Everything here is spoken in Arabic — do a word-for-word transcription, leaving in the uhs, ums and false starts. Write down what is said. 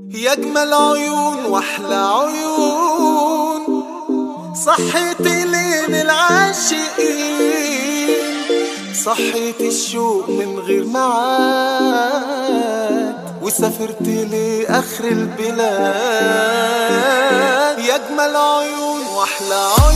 يا أجمل عيون وأحلى عيون صحيتي لين العاشقين، صحيتي الشوق من غير معاد وسافرتي لآخر البلاد. يا أجمل عيون وأحلى عيون